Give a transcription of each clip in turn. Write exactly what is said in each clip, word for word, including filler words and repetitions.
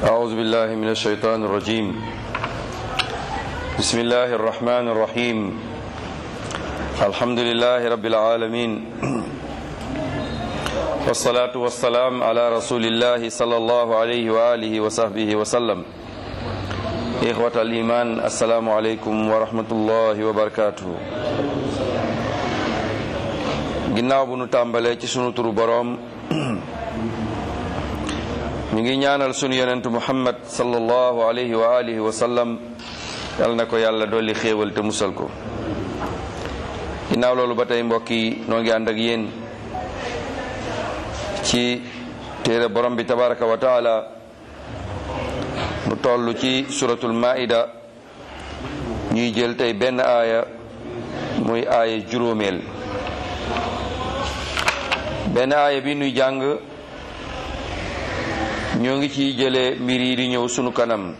أعوذ بالله من الشيطان الرجيم بسم الله الرحمن الرحيم الحمد لله رب العالمين والصلاة والسلام على رسول الله صلى الله عليه وآله وصحبه وسلم إخوة الإيمان السلام عليكم ورحمة الله وبركاته ginnaaw bu nu tàmbalee ci sunu turu boroom ñu ngi ñaanal sunu yonentu Muhammad sallallahu alayhi wa alihi wa sallam yal na ko yàlla dolli xéewal te musal ko. ginnaaw loolu ba tey mbokk yi noo ngi ànd ak yéen ci téere borom bi tabaraka wa taala nu toll ci suratul maida ñuy jël tey benn aaya muy aaya juróomeel. benn aaya bi nuy jàng ñoo ngi ciy jëlee mbir yi di ñëw sunu kanam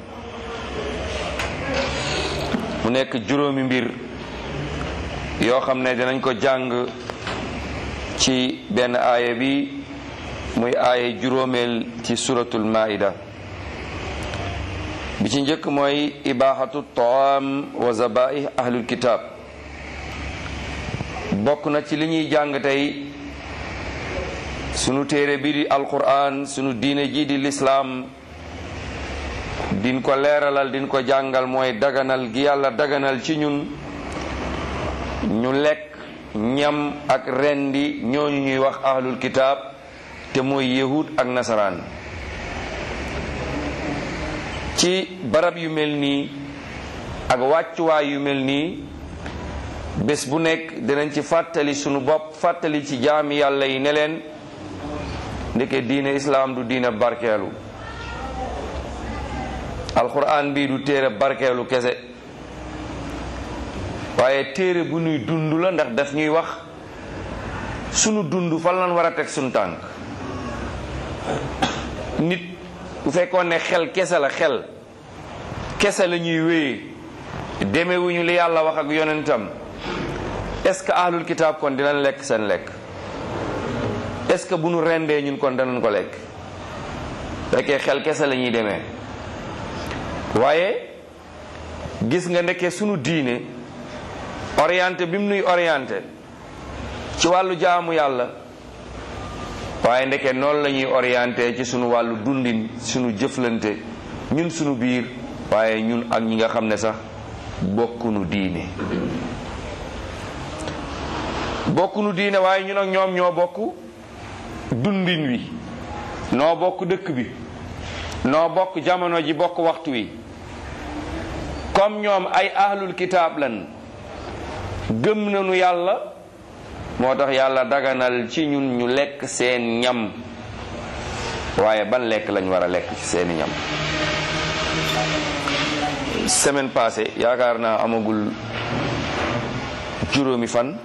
mu nekk juróomi mbir yoo xam ne dinañ ko jàng ci benn aaya bi muy aaya juróomeel ci suratul maida. bi ci njëkk mooy ibahatu taam wa zabaih ahlul kitab. bokk na ci li ñuy jàng tey sunu téere bi di alquran sunu diine ji di lislaam din ko leeralal din ko jàngal mooy daganal gi yàlla daganal ci ñun ñu lekk ñam ak rendi ñooñu ñuy wax ahlul kitaab te mooy yahud ak nasaraan. ci barab yu mel nii ak wàccuwaay yu mel nii bés bu nekk dinañ ci fàttali sunu bopp fàttali ci jaami yàlla yi ne leen ndeke diine islaam du diine barkeelu. alquran bi du téere barkeelu kese waaye téere bu ñuy dund la, ndax daf ñuy wax sunu dund fan lañ war a teg sunu tànk. nit bu fekkoon ne xel kese la xel kese la ñuy wéyee demewuñu li yàlla wax ak yonentam, est-ce que ahlul kitaab kon dinañ lekk seen lekk? est-ce que bu nu rendee ñun kon danañ ko lekk? fekkee xel kese la ñuy demee. waaye gis nga ndekkee sunu diine orienté bi mu nuy orienté ci wàllu jaamu yàlla, waaye ndeke noonu la ñuy orienté ci sunu wàllu dundin sunu jëflante ñun sunu biir, waaye ñun ak ñi nga xam ne sax bokkunu diine bokkunu diine waaye ñun ak ñoom ñoo bokk dundin wi, noo bokk dëkk bi, noo bokk jamono ji, bokk waxtu wi. comme ñoom ay ahlul kitaab lan gëm nañu yàlla, moo tax yàlla daganal ci ñun ñu lekk seen ñam. waaye ban lekk lañ war a lekk ci seeni ñam? semaine passée yaakaar naa amagul juróomi fan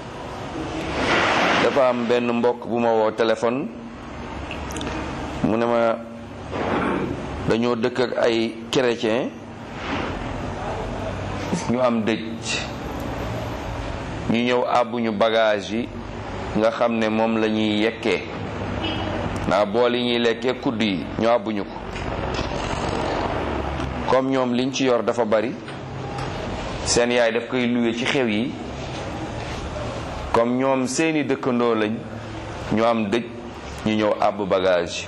dafa am benn mbokk bu ma woo téléphone mu ne ma dañoo dëkk ak ay chrétien ñu am dëj, ñu ñëw àbbuñu bagage yi nga xam ne moom la ñuy yekkee, ndax bool yi ñuy lekkee kudd yi ñu àbbuñu ko. comme ñoom liñ ci yor dafa bari, seen yaay daf koy luwe ci xew yi, comme ñoom seeni dëkkandoo lañ ñu am dëj, ñu ñëw àbb bagage yi.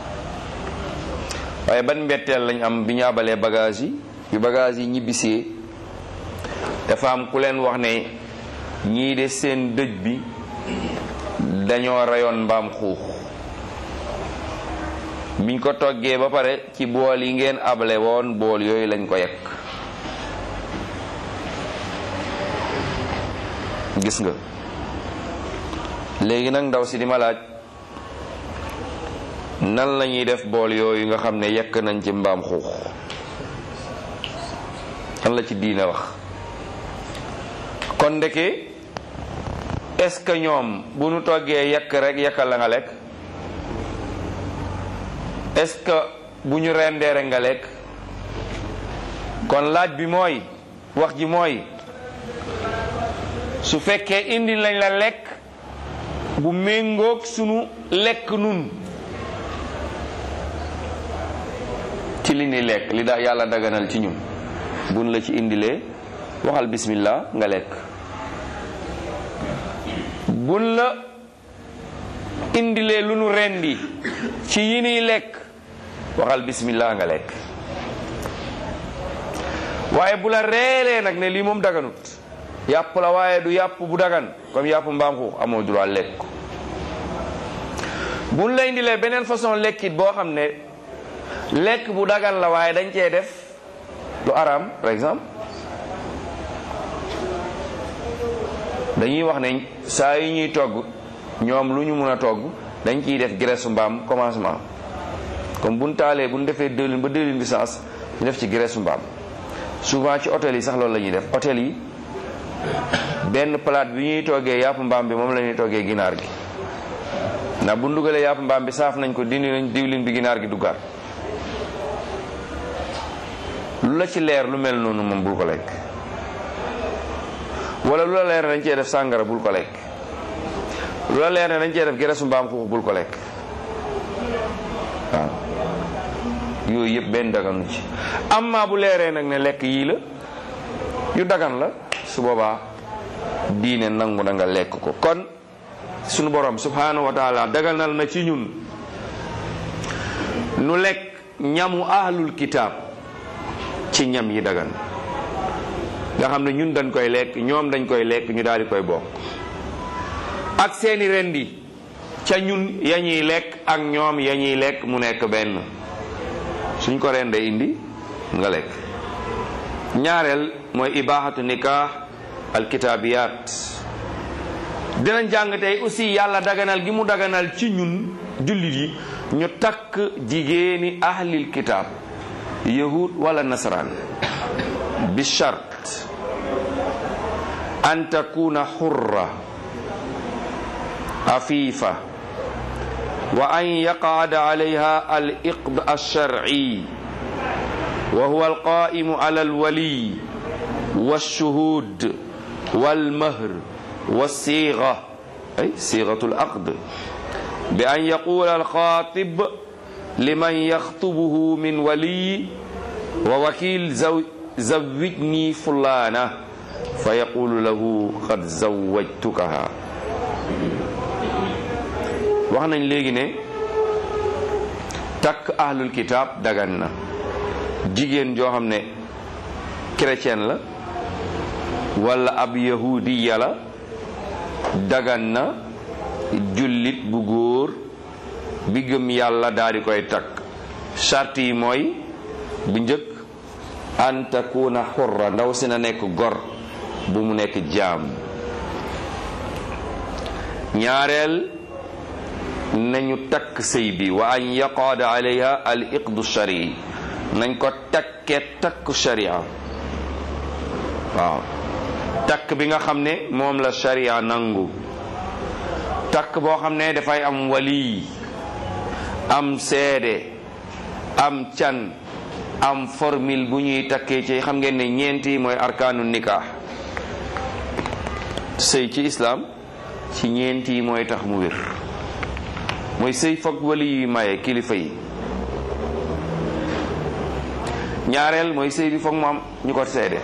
waaye ban mbetteel lañ am bi ñu àbbalee bagage yi bi bagage yi ñibbisee dafa am ku leen wax ne ñii de seen dëj bi dañoo reyoon mbaam xuux. biñ ko toggee ba pare ci bool yi ngeen able woon bool yooyu lañ ko yekk. gis nga léegi nag ndaw si di ma laaj nan la ñuy def bool yooyu nga xam ne yekk nañ ci mbaam xuux, nan la ci diine wax. kon ndeke est-ce que ñoom bu nu toggee yekk rek yekkal la nga lekk? est-ce que bu ñu rendee rek nga lekk? kon laaj bi mooy, wax ji mooy, su fekkee indi lañ la lekk bu méngoog sunu lekk nun ci li ni lekk li da yàlla daganal ci ñun buñ la ci indilee waxal bismillah nga lekk. buñ la indilee lu nu rendi ci yi niy lekk waxal bismillah nga lekk. waaye bu la reelee nag ne lii moom daganut yàpp la waaye du yàpp bu dagan comme yàpp mbaam xuux amoo droit lekk ko. buñ la indilee beneen façon lekkit boo xam ne lekk bu dagan la waaye dañ cee def lu araam par exemple dañuy wax ne saa yi ñuy togg ñoom lu ñu mën a togg dañ ciy def graisse mbaam commencement comme buñ taalee buñ defee dëwlin ba dëwlin bi sens ñu def ci graisse mbaam. souvent ci hôtel yi sax loolu la ñuy def hôtel yi benn plate bi ñuy toggee yàpp mbaam bi moom la ñuy toggee ginaar gi ndax bu dugalee yàpp mbaam bi saaf nañ ko dindi nañ diwlin bi ginaar gi duggaat. lu la ci leer lu mel noonu moom bul ko lekk wala lu la leer ne dañ cee def sàngara bul ko lekk lu la leer ne dañ cee def geresu mbaam xuux bul ko lekk waaw yooyu yëpp benn daganu ci. amma bu leeree nag ne lekk yii la yu dagan la su boobaa diine nangu na nga lekk ko. kon sunu borom subhanahu wa taala daganal na ci ñun nu lekk ñamu ahlul kitaab ci ñam yi dagan nga xam ne ñun dañ koy lekk ñoom dañ koy lekk ñu daal di koy bokk ak seeni rendi ca ñun ya ñuy lekk ak ñoom ya ñuy lekk mu nekk benn suñ ko rendee indi nga lekk. ñaareel mooy ibahatu nikah alkitabiyaat. dinañ jàng tey aussi yàlla daganal gi mu daganal ci ñun jullit yi ñu takk jigéeni ahlil kitaab yahud wala nasaraan bi shart an takuna hurra afifa wa an yaqaada alayha al iqd alsharci wa huwa alqaimu ala alwali walshuhud walmahr والصيغة أي صيغة العقد بأن يقول الخاطب لمن يخطبه من ولي ووكيل زو زوجني فلانة فيقول له قد زوجتكها. wax nañ léegi ne takk ahlul kitaab dagan na jigéen joo xam ne chrétien la wala ab yahudiya la dagan na jullit bu góor bi gëm yàlla daal di koy takk. charte yi mooy bu njëkk an takuna xurra ndaw si na nekk gor bu mu nekk jaam. ñaareel nañu takk sëy bi wa an yaqaada alayha al iqdu shari nañ ko takkee takk sharia waaw takk bi nga xam ne moom la sharia nangu takk boo xam ne dafay am wali am seede am can am formule bu ñuy takkee ci xam ngeen ne ñeenti mooy arkaanu nikah sëy ci islam ci ñeenti mooy tax mu wér mooy sëy foog wali yu maye kilifa yi. ñaareel mooy sëy bi foog mu am ñu ko seede.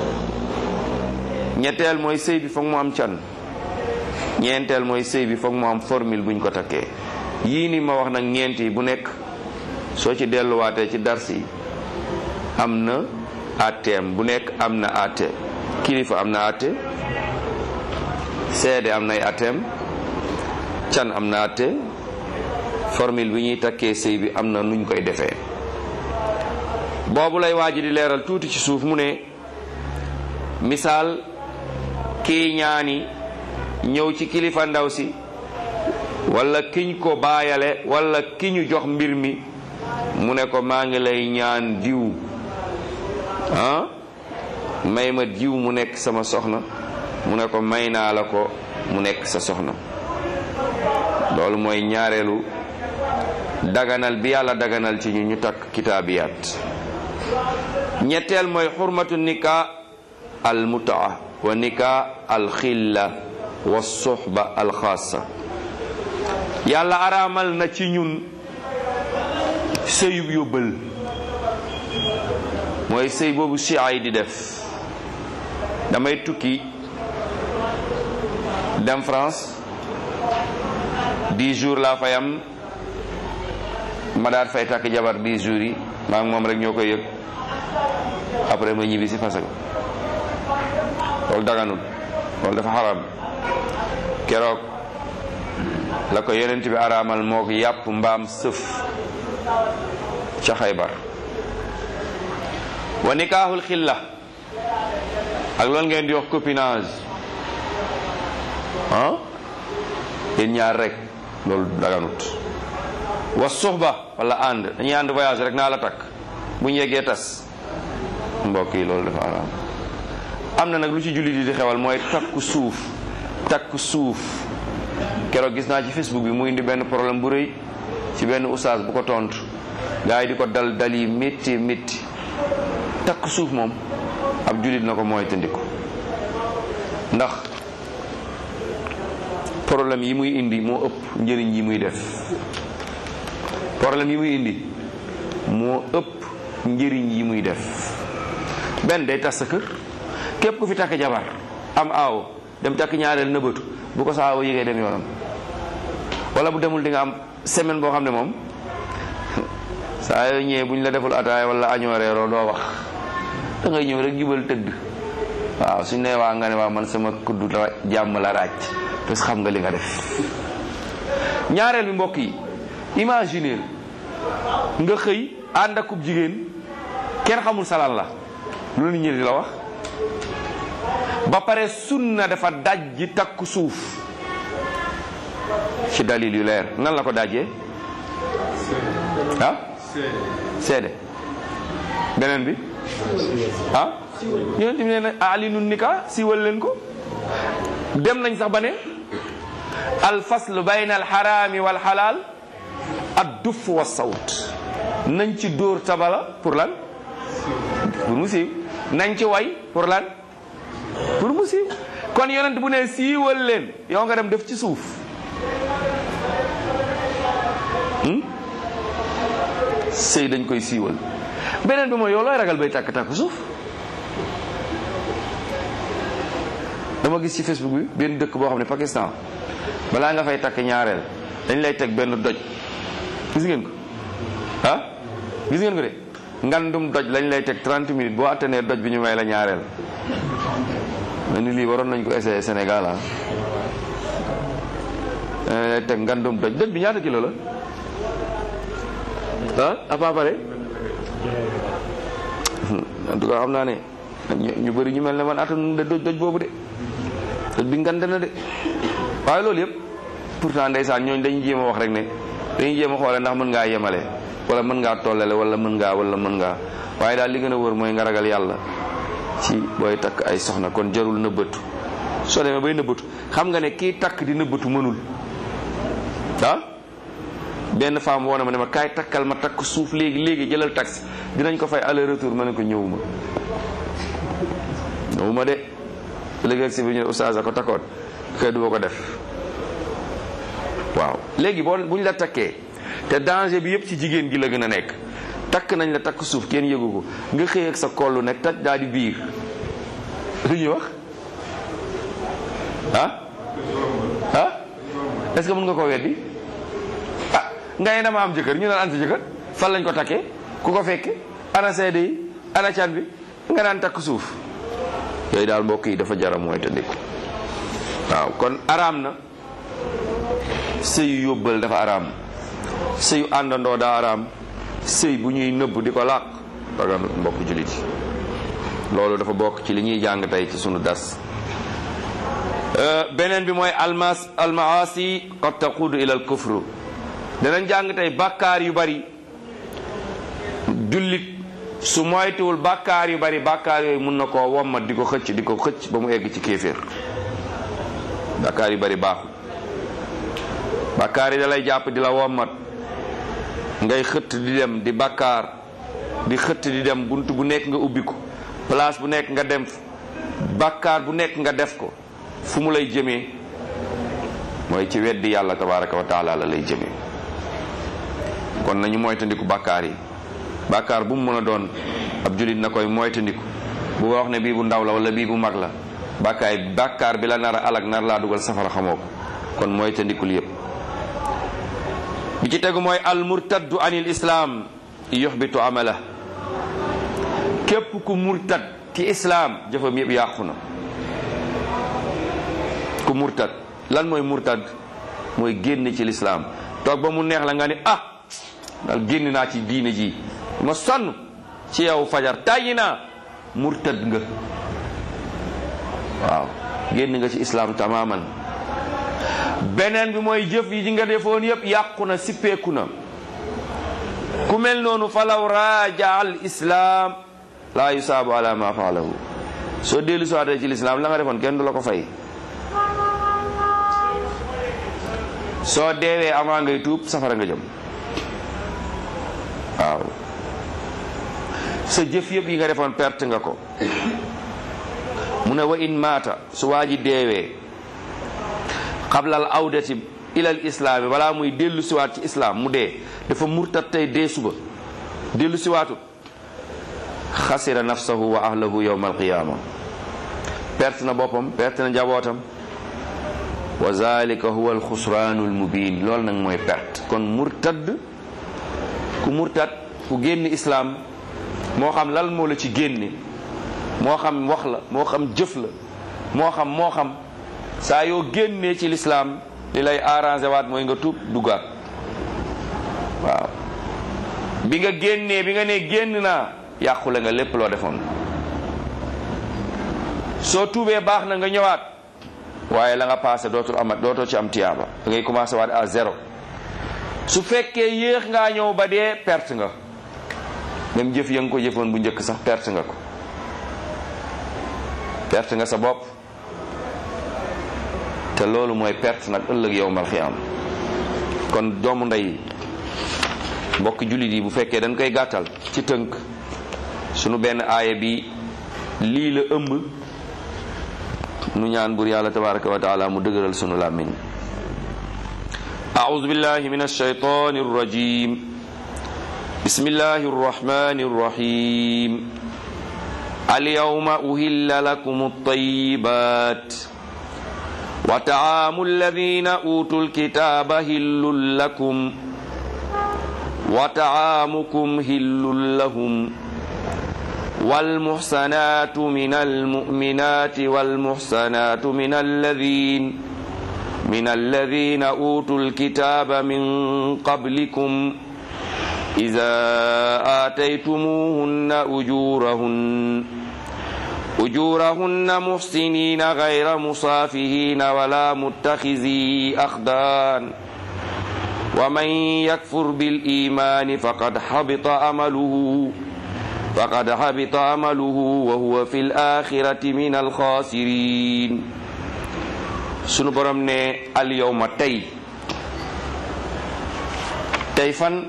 ñetteel mooy sëy bi foog mu am can. ñeenteel mooy sëy bi foog mu am formule buñ ko takkee. yii ni ma wax nag ñeenti bu nekk soo ci delluwaatee ci dars yi am na àtteem bu nekk am na àtte. kilifa am na àtte seede am nay àtteem can am na àtte formule bi ñuy takkee sëy bi am na nuñ koy defee. boobu lay waaji di leeral tuuti ci suuf mu ne misaal kii ñaani ñëw ci kilifa ndaw si wala kiñ ko baayale wala ki ñu jox mbir mi mu ne ko maa ngi lay ñaan diw ah may ma diw mu nekk sama soxna mu ne ko may naa la ko mu nekk sa soxna. loolu mooy ñaareelu daganal bi yàlla daganal ci ñu ñu takk kitaabiyaat. ñetteel mooy xurmatu nika al mutaa wa nika al xilla wa suxba al xaasa. yàlla araamal na ci ñun sëyub yóbbal mooy sëy boobu chia yi di def. damay tukki dem France dix jours laa fay am ma daal fay takk jabar dix jours yi maa ngi moom rek ñoo koy yëg après ma ñibbi si fase ko loolu daganul loolu dafa xaram. keroog la ko yonent bi araamal moo ko yàpp mbaam sëf ca Xaybar. wa nikaahul xilla ak loolu ngeen di wax copinage ah yéen ñaar rek loolu daganut. wa suxba wala ànd dañuy ànd voyage rek naa la takk bu ñu yeggee tas mbokk yi loolu dafa araam. am na nag lu ci jullit yi di xewal mooy takku suuf takku suuf keroog gis naa ci Facebook bi mu indi benn problème bu rëy ci benn oustaz bu ko tontu gars yi di ko dal dal yi métti métti. takku suuf moom ab jullit na ko mooy tëndiku ndax problème yi muy indi moo ëpp njëriñ yi muy def. problème yi muy indi moo ëpp njëriñ yi muy def. benn day tas sa kër képp ku fi takk jabar am aawo dem takk ñaareel nëbbatu bu ko sa aawo yëgee dem yoonam wala bu demul di nga am semaine boo xam ne moom saa yoo ñëwee bu ñu la deful ataaya wala añoo reeroo doo wax da ngay ñëw rek jubal tëdd waaw suñ ne waa nga ne waa man sama kuddu la jàmm la ràcc parce que xam nga li nga def. ñaareel bi mbokk yi imaginer nga xëy ànd akub jigéen kenn xamul salaan la lu nit ñi di la wax ba pare sunna dafa dajji takku suuf ci dalil yu leer. nan la ko dajjee ah seede beneen bi ah yonent bi nee na alinu nika siwal leen ko. dem nañ sax ba ne al fasl bayna al xaraami wal xalaal ad duff wa sawt nañ ci dóor tabala pour lan pour mu siiw nañ ci way pour lan pour mu siiw. kon yonent bu ne siiwal leen yow nga dem def ci suuf sëy dañ koy siiwal. beneen bi mooy yow looy ragal bay tàkk tàkk suuf. dama gis ci Facebook bi benn dëkk boo xam ne Pakistan balaa nga fay takk ñaareel dañ lay teg benn doj gis ngeen ko ah gis ngeen ko de ngandum doj lañ lay teg trente minutes boo attanee doj bi ñu may la ñaareel. ma ni lii waroon nañ ko essayer Sénégal ah dañ lay teg ngandum doj doj bi ñaata kilo la ah à peu près en tout cas xam naa ne ñu bëri ñu mel ne man attan doj doj boobu de doj bi ngand na de waaye loolu yëpp pourtant ndeysaan ñooñu dañuy jéem a wax rek ne dañuy jéem a xoole ndax mën ngaa yemale wala mën ngaa tollale wala mën ngaa wala mën ngaa waaye daal li gën a wër mooy nga ragal yàlla ci booy takk ay soxna. kon jarul nëbbatu soo demee bay nëbbatu xam nga ne kii takk di nëbbatu mënul ah benn femme woo na ma ne ma kaay takkal ma takk suuf léegi léegi jëlal taxi dinañ ko fay aller retour ma ne ko ñëwuma ñëwuma de léegi si bi ñu ne oustaz a ko takkoon kay du ma ko def. waaw léegi boo bu ñu la takkee te danger bi yëpp ci jigéen gi la gën a nekk takk nañ la takk suuf kenn yëgu ko nga xëy ak sa kollu nekk taj daal di biir lu ñuy wax ah ah est-ce que mën nga koo weddi ah nga ne dama am jëkkër ñu naan an sa jëkkër fan lañ ko takkee ku ko fekke ana seede yi ana can bi nga naan takk suuf yooyu daal mbokk yi dafa jaram mooy te ndékku waaw kon araam na sëyu yóbbal dafa araam sëyu àndandoo daa araam sëy bu ñuy nëbb di ko làq daga mbokk jullit yi loolu dafa bokk ci li ñuy jàng tey ci sunu das. beneen bi mooy almas almaasi qad taqudu ila al kufru danañ jàng tey bàkkaar yu bari jullit su moytuwul bàkkaar yu bari bàkkaar yooyu mun na koo wommat di ko xëcc di ko xëcc ba mu egg ci kéeféer. bàkkaar yu bari baaxul bàkkaar yi da lay jàpp di la wommat ngay xëtt di dem di bàkkaar di xëtt di dem bunt bu nekk nga ubbi ko place bu nekk nga dem bàkkaar bu nekk nga def ko fu mu lay jëmee mooy ci weddi yàlla tabaraka wa taala la lay jëmee. kon nañu moytandiku bàkkaar yi bàkkaar bu mu mën a doon ab julit na koy moytandiku bu wax ne bii bu ndaw la wala bii bu mag la bàkkaay bàkkaar bi la nar a alag nar laa dugal safara xamoo ko kon moytandikul yépp. bi ci tegu mooy al murtaddu anil islam yuhbitu amala. képp ku murtad ci islam jëfam yépp yàqu na. ku murtad lan mooy murtad mooy génn ci lislaam toog ba mu neex la nga ni ah daal génn naa ci diine ji ma sonn ci yow fajar tàyyi naa murtad nga waaw génn nga ci islaam tamaman. beneen bi mooy jëf yi nga defoon yépp yàqu na sippeeku na. ku mel noonu falaw raaja al islaam laa yusaabu ala ma faalahu. soo dellu soo ci lislaam la nga defoon kenn du la ko fay. soo deewee avant ngay tuub safara nga jëm waaw sa jëf yëpp yi nga defoon perte nga ko. mu ne wa in maata su waa ji deewee qablal awdati ilal islaami balaa muy dellu siwaat ci islaam mu dee dafa murtat tey dee suba dellu siwaatut xasira nafsahu wa ahlahu yawma alqiyaama perte na boppam perte na njabootam. wa zalika huwa alxusraanu almubin loolu nag mooy perte. kon murtad ku murtad ku génn islaam moo xam lan moo la ci génne moo xam wax la moo xam jëf la moo xam moo xam saa yoo génnee ci lislaam li lay arrangé waat mooy nga tuub duggaat waaw. bi nga génnee bi nga ne génn naa yàqule nga lépp loo defoon. soo tuubee baax na nga ñëwaat waaye la nga passé dootul amat dootoo ci am tiyaaba da ngay commencé waat à zéro. su fekkee yéex ngaa ñëw ba dee perte nga même jëf ya nga ko jëfoon bu njëkk sax perte nga ko perte nga sa bopp te loolu mooy perte nag ëllëg yawmal xiyaam. kon doomu ndey mbokk jullit yi bu fekkee dañ koy gàttal ci tënk sunu benn aaya bi lii la ëmb nu ñaan bur yàlla tabaraka wa taala mu dëgëral sunu làmmiñ. أعوذ بالله من الشيطان الرجيم بسم الله الرحمن الرحيم اليوم أهل لكم الطيبات وطعام الذين أوتوا الكتاب هل لكم وطعامكم هل لهم والمحسنات من المؤمنات والمحسنات من الذين من الذين أوتوا الكتاب من قبلكم إذا آتيتموهن أجورهن أجورهن محسنين غير مصافحين ولا متخذي أخدان ومن يكفر بالإيمان فقد حبط عمله فقد حبط عمله وهو في الآخرة من الخاسرين. sunu borom ne al yawma tey tey fan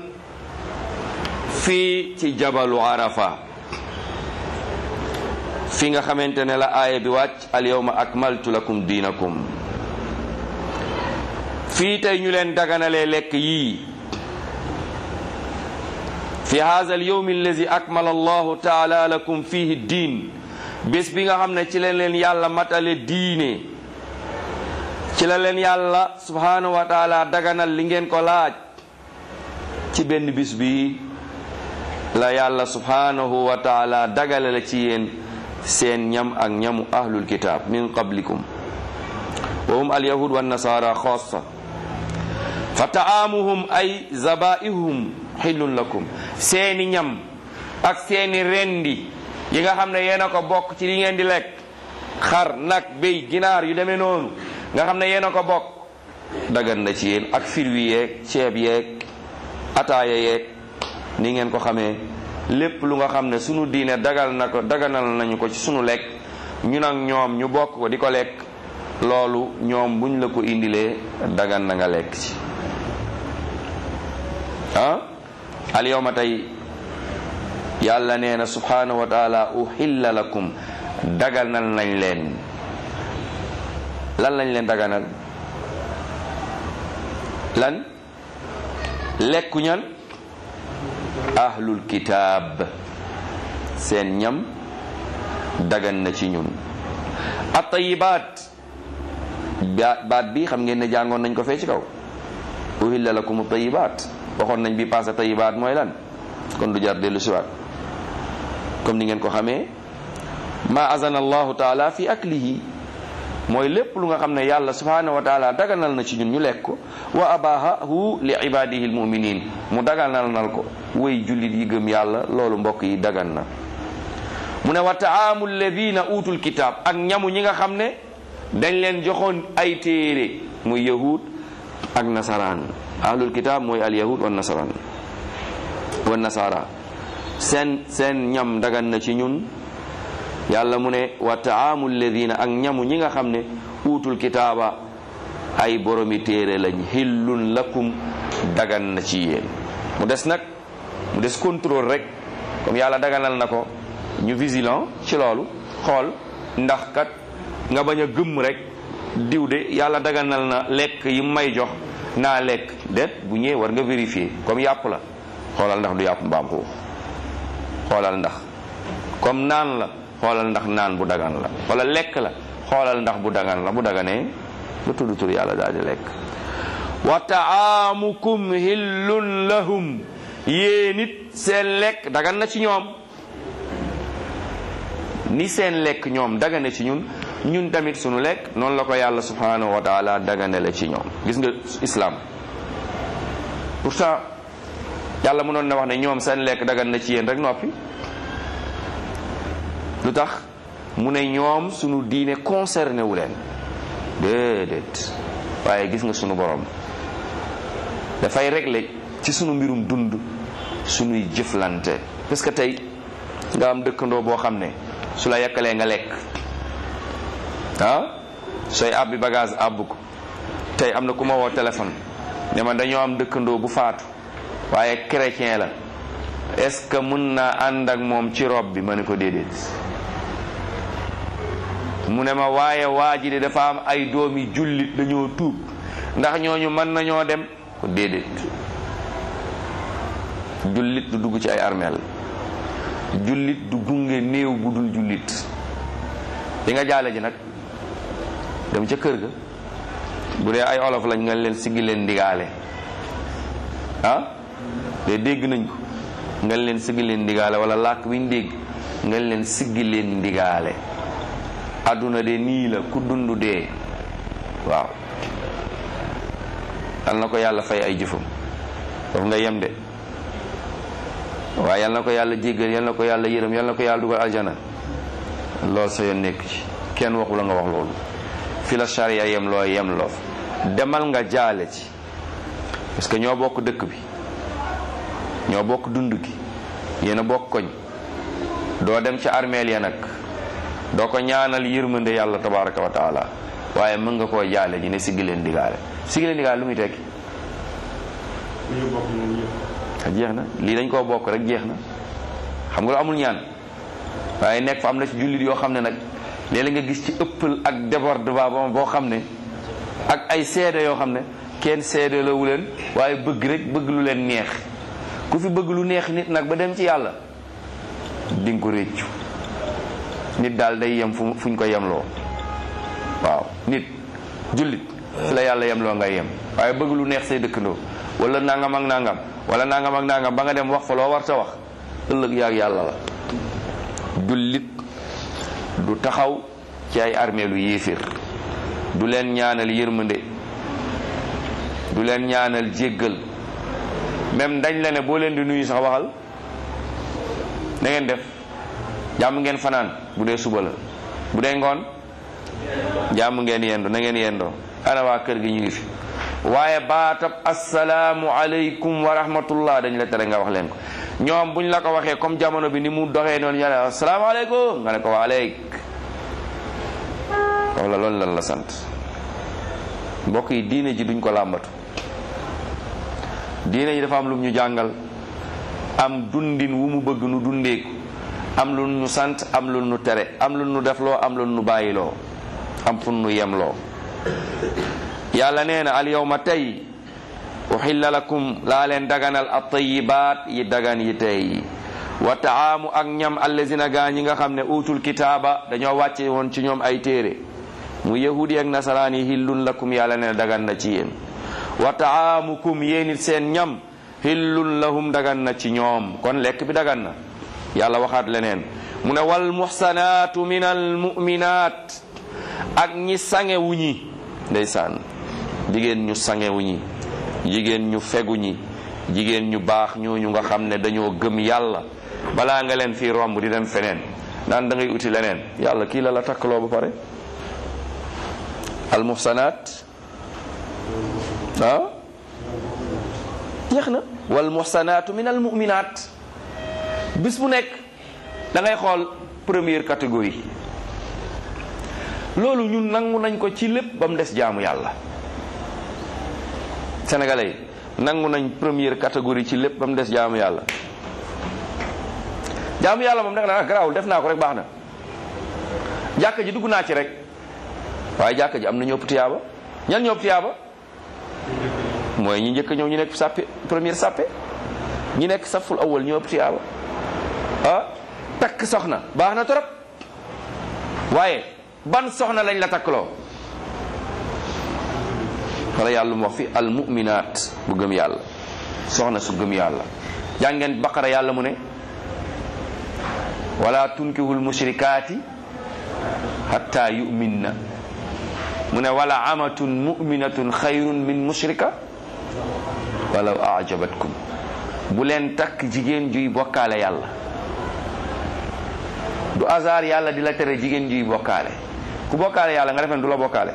fii ci jabalu arafa fi nga xamante ne la aaya bi wàcc al yawma akmaltu lakum diinakum fii tey ñu leen daganalee lekk yii fi haza al yawmi allazi akmala allahu taala lakum fihi diin bés bi nga xam ne ci leen leen yàlla matale diine ci la leen yàlla subhanahu wa taala daganal li ngeen ko laaj ci benn bis bi la yàlla subhanahu wa taala dagale la ci yéen seen ñam ak ñamu ahlul kitab min qablikum wa hum al yahud wa nasara xaasa fa ta'amuhum ay zabaihum xillun lakum seeni ñam ak seeni rendi yi nga xam ne yéen a ko bokk ci li ngeen di lekk xar nag béy ginaar yu demee noonu nga xam ne yéen a ko bokk dagan na ci yéen ak firwi yeeg ceeb yeeg ataaya yeeg ni ngeen ko xamee lépp lu nga xam ne sunu diine dagal na ko daganal nañu ko ci sunu lekk ñun ak ñoom ñu bokk ko di ko lekk loolu ñoom buñ la ko indilee dagan na nga lekk ci ah al yawma tey yàlla nee na subhanahu wa taala uhilla lakum daganal nañ leen lan lañ leen daganal lan lekku ñan ahlul kitaab seen ñam dagan na ci ñun. at-tayyibaat baat bi xam ngeen ne jàngoon nañ ko fee ci kaw uhilla lakum at-tayyibaat waxoon nañ bi passé tayyibaat mooy lan kon du jar dellu siwaat comme ni ngeen ko xamee ma azana allahu taala fi aklihi mooy lépp lu nga xam ne yàlla subhanahu wa taala daganal na ci ñun ñu lekk ko wa abahahu li ibadihi almuminin mu daganal nal ko way jullit yi gëm yàlla loolu mbokk yi dagan na mu ne wa taamu alladina utul kitab ak ñamu ñi nga xam ne dañ leen joxoon ay téere muy yahud ak nasaraan ahlul kitab mooy al yahud wa nasaraan wa nasara seen seen ñam dagan na ci ñun yàlla mu ne wa taamu alladina ak ñamu ñi nga xam ne utul kitaaba ay boromi téere lañ xillun lakum dagan na ci yéen mu des nag mu des contrôle rek comme yàlla daganal na ko ñu vigilant ci loolu xool ndax kat nga bañ a gëmm rek diw de yàlla daganal na lekk yi may jox naa lekk déet bu ñëwee war nga vérifier comme yàpp la xoolal ndax du yàpp mbaam xuux xoolal ndax comme naan la xoolal ndax naan bu dagan la wala lekk la xoolal ndax bu dagan la bu daganee lu tudd tur yàlla daal di lekk wa taamukum hillun lahum yéen it seen lekk dagan na ci ñoom ni seen lekk ñoom dagane ci ñun ñun tamit sunu lekk noonu la ko yàlla subhanahu wa taala dagane la ci ñoom gis nga islam pourtant yàlla mënoon na wax ne ñoom seen lekk dagan na ci yéen rek noppi lu tax mu ne ñoom sunu diine concerné wu leen déedéet waaye gis nga sunu borom dafay régler ci sunu mbirum dund sunuy jëflante parce que tey nga am dëkkandoo boo xam ne su la yàkkalee nga lekk ah sooy àbbi bagage àbb ko tey am na ku ma woo téléphone ne ma dañoo am dëkkandoo bu faatu waaye chrétien la est-ce que mun naa ànd ak moom ci rob bi ma ne ko déedéet mu ne ma waaye waa ji de dafa am ay doomi jullit dañoo tuub ndax ñooñu mën nañoo dem ko déedéet jullit du dugg ci ay armeel jullit du gunge néew bu dul jullit di nga jaale ji nag dem ca kër ga bu dee ay olof lañ nga leen siggi leen ndigaale ah de dégg nañ ko nga leen siggi leen ndigaale wala làkk wi ñu dégg nga leen siggi leen ndigaale àdduna de nii la ku dund dee waaw yal na ko yàlla fay ay jëfam foofu nga yem de waaye yal na ko yàlla jéggal yal na ko yàlla yërëm yal na ko yàlla dugal aljana loolu sa yoon nekk ci kenn waxu la nga wax loolu fi la charia yem loo yem loof demal nga jaale ci parce que ñoo bokk dëkk bi ñoo bokk dund gi yéen a bokk koñ doo dem ci armeel ya nag doo ko ñaanal yërmande yàlla tabaraka wa taala waaye mën nga koo jaale ji ne siggi leen digaale siggi leen digaale lu muy tekki jeex na lii dañ koo bokk rek jeex na xam nga lu amul ñaan waaye nekk fa am na ci jullit yoo xam ne nag léeg-léeg nga gis ci ëppal ak débordement boo xam ne ak ay seede yoo xam ne kenn seede la wu leen waaye bëgg rek bëgg lu leen neex ku fi bëgg lu neex nit nag ba dem ci yàlla di nga ko réccu nit daal day yem fu fuñ ko yemloo waaw nit jullit fi la yàlla yemloo ngay yem waaye bëgg lu neex say dëkkandoo wala nangam ak nangam wala nangam ak nangam ba nga dem wax fa loo war ta wax ëllëg yaag yàlla la jullit du taxaw ci ay armée lu yéefir du leen ñaanal yërmande du leen ñaanal jéggal même dañ la ne boo leen di nuyu sax waxal na ngeen def jàmm ngeen fanaan bu dee suba la bu dee ngoon jàmm ngeen yendo na ngeen yendoo ana waa kër gi ñu ngi fi waaye baatab assalaamu aleykum wa rahmatullah dañ la tere nga wax leen ko ñoom buñ la ko waxee comme jamono bi ni mu doxee noonu ñu ne assalaamu aleykum nga ne ko wa aleyk wala loolu lan la sant mbokk yi diine ji duñ ko làmbatu diine ji dafa am lu ñu jàngal am dundin wu mu bëgg nu dundeeku am lu ñu sant am lu ñu tere am lu ñu defloo am lu ñu bàyyiloo am fu ñu yemloo yàlla nee na al yawma tey uhilla lakum laa leen daganal at-tayyibaat yi dagan yi tey wa taamu ak ñam allazina gaa ñi nga xam ne utul kitaaba dañoo wàcce woon ci ñoom ay téere mu yahudi ak nasaraan yi hillun lakum yàlla ne dagan na ci yéen wa taamukum yéen it seen ñam hillun lahum dagan na ci ñoom kon lekk bi dagan na yàlla waxaat leneen mu ne wal muhsanaatu min al mu'minaat ak ñi sangewu ñi ndeysaan jigéen ñu sangewu ñi jigéen ñu fegu ñi jigéen ñu baax ñooñu nga xam ne dañoo gëm yàlla balaa nga leen fii romb di dem feneen naan da ngay uti leneen yàlla kii la la takkaloo ba pare al muhsanaat ah jeex na wal muhsanaatu min al mu'minaat bis bu nekk da ngay xool première catégorie loolu ñun nangu nañ ko ci lépp ba mu des jaamu yàlla sénégalais yi nangu nañ première catégorie ci lépp ba mu des jaamu yàlla jaamu yàlla moom da nga naan garaawul def naa ko rek baax na jàkka ji dugg naa ci rek waaye jàkka ji am na ñoo ëpp tiyaaba ñan ñoo ëpp tiyaaba mooy ñi njëkk ñëw ñu nekk sàppe première sàppe ñi nekk saful awal ñoo ëpp tiyaaba ah takk soxna baax na trop waaye ban soxna lañ la takkloo wala yàlla mu wax fi al mu'minaat bu gëm yàlla soxna su gëm yàlla jàngeen baqara yàlla mu ne wala tunkihul mushrikaati hatta yu'minna mu ne wala amatun mu'minatun xayrun min mushrika walaw a'jabatkum bu leen takk jigéen juy bokkaale yàlla du hasard yàlla di la tere jigéen juy bokkaale ku bokkaale yàlla nga defen du la bokkaale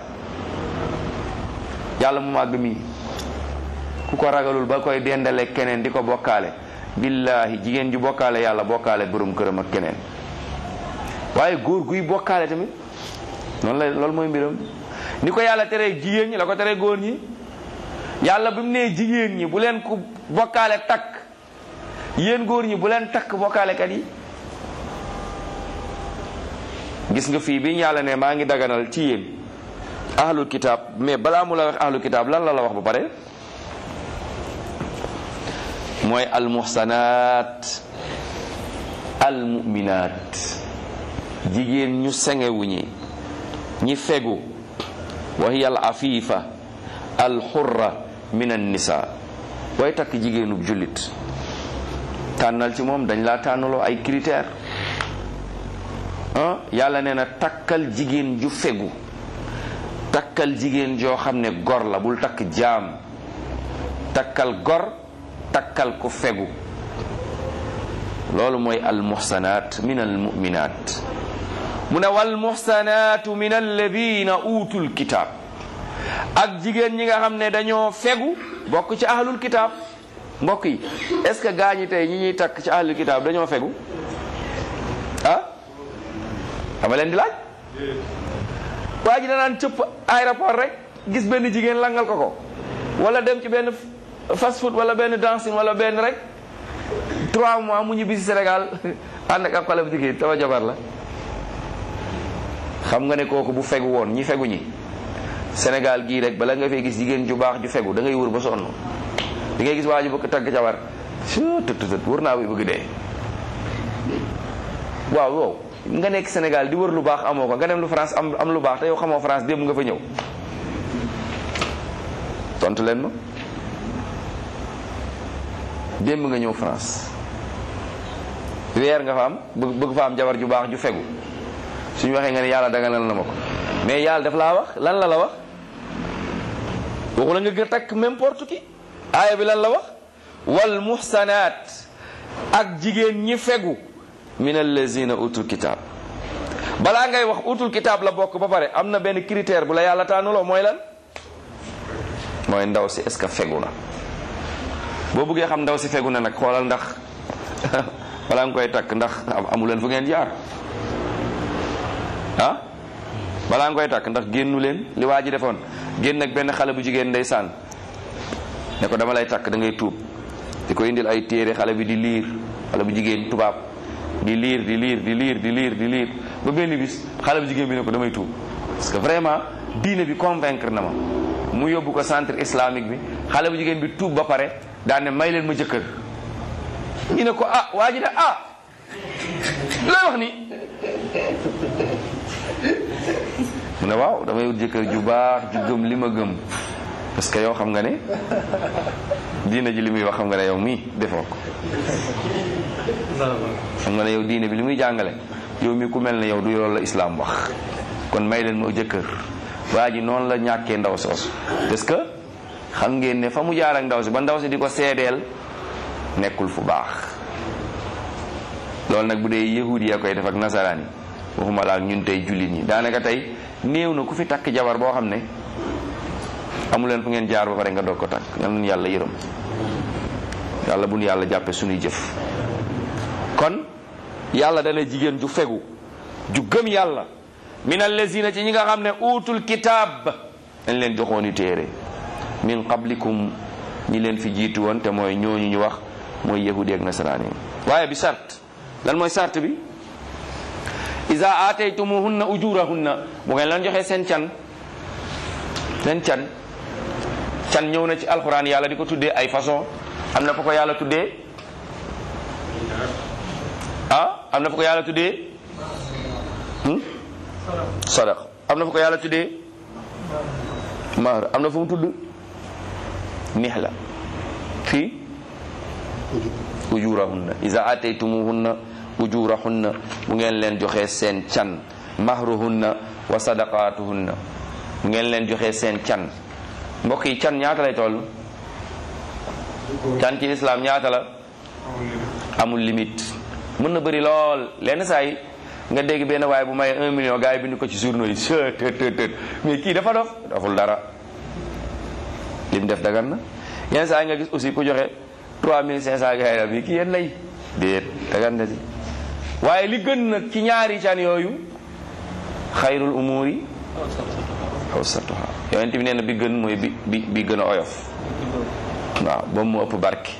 yàlla mu màgg mi ku ko ragalul ba koy dendale keneen di ko bokkaale billahi jigéen ju bokkaale yàlla bokkaale borom këram ak keneen waaye góor guy bokkaale tamit noonu la loolu mooy mbiram ni ko yàlla teree jigéen ñi la ko teree góor ñi yàlla bi mu nee jigéen ñi bu leen ku bokkaale takk yéen góor ñi bu leen takk bokkaalekat yi gis nga fii bi yàlla ne maa ngi daganal ci yéen ahlul kitaab mais balaa mu la wax ahlul kitaab lan la la wax ba pare mooy almuhsanaat almuminaat jigéen ñu sengewu ñi ñi fegu wa hiya al afifa al hurra min an nisa way takk jigéenub jullit tànnal ci moom dañ laa tànnaloo ay critères ah yàlla nee na takkal jigéen ju fegu takkal jigéen joo xam ne gor la bul takk jaam takkal gor takkal ko fegu loolu mooy al muhsanaat min al mu'minaat mu ne wal muhsanaatu min alladina utul kitaab ak jigéen ñi nga xam ne dañoo fegu bokk ci ahlul kitaab mbokk yi est ce que gaa ñi tey ñi ñuy takk ci ahlul kitaab dañoo fegu ah dama leen di laaj waa ji danaan cëpp aéroport rek gis benn jigéen langal ko ko wala dem ci benn fast food wala benn dancing wala benn rek trois mois mu ñibbi si Sénégal ànd ak ab xale bu jigéen sama jabar la xam nga ne kooku bu fegu woon ñi fegu ñi Sénégal gii rek bala nga fay gis jigéen ju baax ju fegu da ngay wër ba sonn di ngay gis waa ji bëgg tagg jabar tët tët wër naa buy bëgg dee waaw wow nga nekk Sénégal di wër lu baax amoo ko nga dem lu France am am lu baax te yow xamoo France démb nga fa ñëw tontu leen ma démb nga ñëw France weer nga fa am bëgg bëgg fa am jabar ju baax ju fegu suñu waxee nga ne yàlla daganal na ma ko mais yàlla daf laa wax lan la la wax waxu la nga gën takk n'importe qui aaya bi lan la wax wal muhsanaat ak jigéen ñi fegu min allazina utul kitaab balaa ngay wax utul kitaab la bokk ba pare am na benn critère bu la yàlla tànnuloo mooy lan mooy ndaw si est-ce que fegu na boo bëggee xam ndaw si fegu na nag xoolal ndax balaa nga koy takk ndax amu leen fu ngeen jaar ah balaa nga koy takk ndax génnu leen li waa ji defoon génn ak benn xale bu jigéen ndeysaan ne ko dama lay takk da ngay tuub di ko indil ay téere xale bi di liir xale bu jigéen tubaab di liir di liir di liir di liir di liir ba benn bis xale bu jigéen bi ne ko damay tuub parce que vraiment diine bi convaincre na ma mu yóbbu ko centre islamique bi xale bu jigéen bi tuub ba pare daan ne may leen ma jëkkër. ñu ne ko ah waa ji ne ah looy wax ni mu ne waaw damay wut jëkkër ju baax ju gëm li ma gëm parce que yow xam nga ne diine ji li muy wax xam nga ne yow mii defoo ko xam nga ne yow diine bi li muy jàngale yow mii ku mel ne yow du loolu la islam wax kon may leen ma jëkkër. waa ji noonu la ñàkkee ndaw soosu parce que xam ngeen ne fa mu jaar ak ndaw si ba ndaw si di ko seedeel nekkul fu baax. loolu nag bu dee yahudi ya koy def ak nasaraan yi waxuma la ak ñun tey jullit ñi daanaka tey néew na ku fi takk jabar boo xam ne amu leen fu ngeen jaar ba pare nga doog ko takk yal nañu yàlla yërëm yàlla bu nu yàlla jàppe suñuy jëf. kon yàlla dana jigéen ju fegu ju gëm yàlla min allazina ci ñi nga xam ne utul kitaab dañ leen joxooni téere min qablikum ñi leen fi jiitu woon te mooy ñooñu ñu wax mooy yahudi ak nasaraan yi waaye bi sart lan mooy sart bi iza aataytumuhunna ujurahunna bu ngeen leen joxee seen can seen can can ñëw na ci alquran yàlla di ko tuddee ay façon am na fa ko yàlla tuddee ah am na fa ko yàlla tuddee sadaq am na fa ko yàlla tuddee mahar am na fa mu tudd nihla fii ujurahunna iza ataytumuhunna ujurahunna bu ngeen leen joxee seen can mahruhunna wa sadaqatuhunna bu ngeen leen joxee seen can mbokk yi can ñaata lay toll can ci islam ñaata la amul limite mën na bëri lool lenn saa yi nga dégg benn waaye bu maye un million gars yi bind ko ci journaux yi të të të mais kii dafa dof daful dara lim def dagan na yenn saa yi nga gis aussi ku joxe trois mille cinq cent gars yi bi kii yéen lay déet dagan na si waaye li gën nag ci ñaari can yooyu xayrul umuri awsatuha yonent bi nee na bi gën mooy bi bi bi gën a oyof waaw ba mu ëpp barke.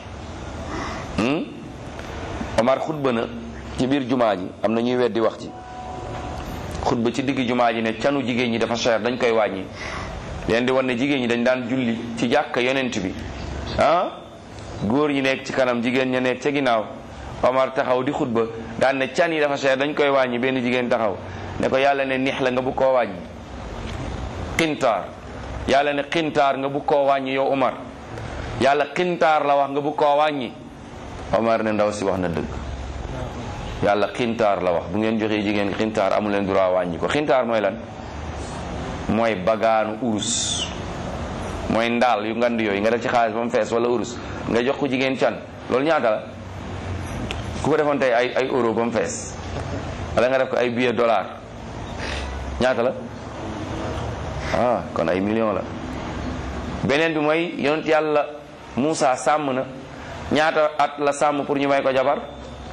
Omar xutba na ci biir jumaa ji am na ñuy weddi wax ci xutba ci digg jumaa ji ne canu jigéen ñi dafa cher dañ koy wàññi leen di wan ne jigéen ñi dañ daan julli ci jàkka yonent bi ah góor ñi nekk ci kanam jigéen ña nekk ca ginnaaw Omar taxaw di xutba daan ne can yi dafa cher dañ koy wàññi benn jigéen taxaw ne ko yàlla ne neex la nga bu koo wàññi xintaar yàlla ne xintaar nga bu koo wàññi yow Omar yàlla xintaar la wax nga bu koo wàññi Omar ne ndaw si wax na dëgg yàlla xintaar la wax bu ngeen joxee jigéen xintaar amu leen droit wàññi ko xintaar mooy lan mooy bagaanu urus mooy ndaal yu ngand yooyu nga def ci xaalis ba mu fees wala urus nga jox ko jigéen can loolu ñaata la ku ko defoon tey ay ay euro ba mu fees wala nga def ko ay billet dollar ñaata la ah kon ay million la beneen bi mooy yonent yàlla Muusa sàmm na ñaata at la sàmm pour ñu may ko jabar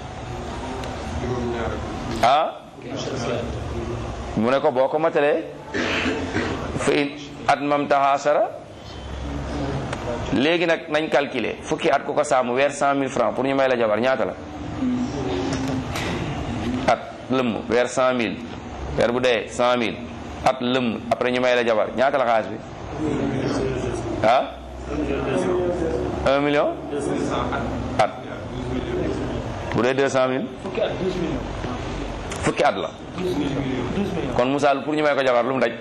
ah mu ne ko boo ko matalee fa in at mam taxaasara léegi nag nañ calculer fukki at ku ko sàmm weer cent mille francs pour ñu may la jabar ñaata la at lëmm weer cent mille weer bu dee cent mille at lëmm après ñu may la jabar ñaata la xaalis bi ah un million at bu dee deux cent mille fukki at la kon Moussa pour ñu may ko jabar lu mu daj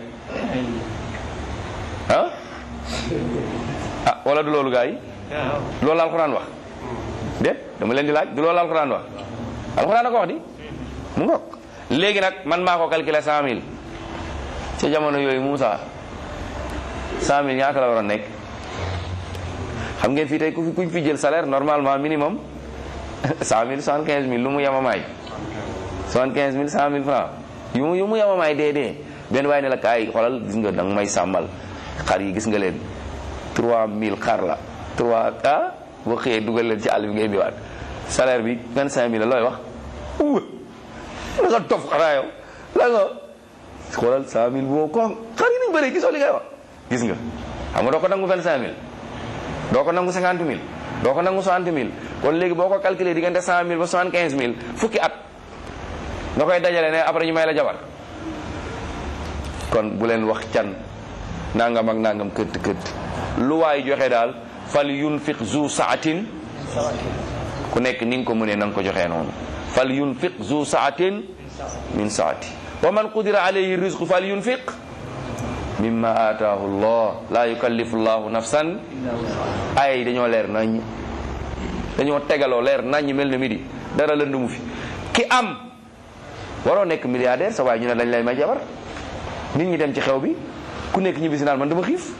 ah ah wala du loolu gaa yi loolu la alxuraan wax déet dama leen di laaj du loolu la alxuraan wax alxuraan a ko wax di mu ngoog léegi nag man maa ko calculer cent mille ca jamono yooyu Moussa cent mille ñaata la war a nekk xam ngeen fii tey ku fi kuñ fi jël salaire normalement minimum cent mille soixante quinze mille lu mu yamamaay soixante quinze mille cent mille francs yu mu yu mu yamamaay dee dee benn waaye ne la kaay xoolal gis nga danga may sàmmal xar yi gis nga leen trois mille xar la trois ah boo xëyee dugal leen ci àll bi ngay biwaat salaire bi vingt cinq mille la looy wax uwa la nga tof xaraa yow la nga xoolal cent mille boo ko xar yi nañ bëree gisoo li ngay wax gis nga xam nga doo ko nangu vingt cinq mille doo ko nangu cinquante mille doo ko nangu soixante mille kon léegi boo ko calculer diggante cent mille ba soixante quinze mille fukki at nga koy dajale ne après ñu may la jabar kon bu leen wax can nangam ak nangam këtt këtt lu waay joxe daal fal yunfiq zu saatin ku nekk ni nga ko mënee na nga ko joxee noonu fal yunfiq zu saatin min saati wa man qudira alayhi rizqu fal yunfiq mimma ataahu llah la yukallifu llahu nafsan ay dañoo leer nañ dañoo tegaloo leer nañ mel na midi dara lëndumu fi ki am waroo nekk milliardaire sa waaye ñu ne dañ lay may jabar nit ñi dem ci xew bi ku nekk ñibbi si naan man dama xiif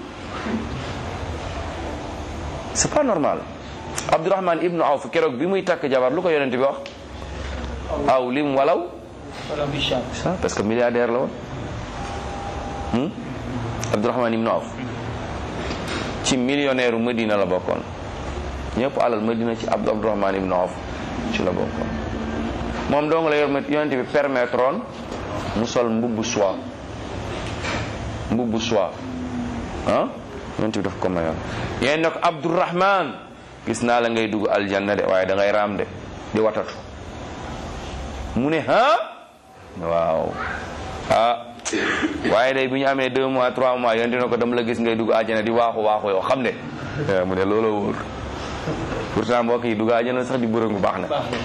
c'est pas normal. Abdurrahman ibnu Awf keroog bi muy takk jabar lu ko yonent bi wax aw lim walaw parce que milliardaire la woon. Abdurrahman ibnu Awf ci millionnaire u Medina la bokkoon ñëpp alal Medina ci Abdurrahman ibnu Awf ci la bokkoon moom dong la yor yonent bi permettroon mu sol mbubbu soie mbubbu soie ah yonent bi daf ko mayoon yéen nag Abdurrahman gis naa la ngay dugg aljanna de waaye da ngay raam de di watatu mu ne ah waaw ah waaye day bu ñu amee deux mois trois mois yonent na ko dama la gis ngay dugg aljanna di waaxu waaxu yoo xam ne mu ne looloo wóor pourtant mbokk yi dugg aljanna sax di bërëngu baax na